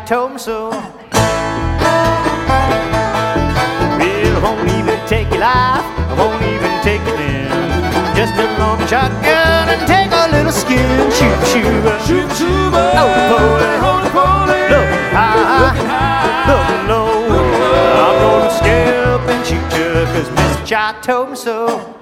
told me so. Well, I won't even take your life, I won't even take it in. Just a long shotgun and take a little skin. Shoot, shoot, Shoot, shoot, holy poly, looking high, looking low. I'm gonna scare up and shoot you, 'cause Mr. Child told me so.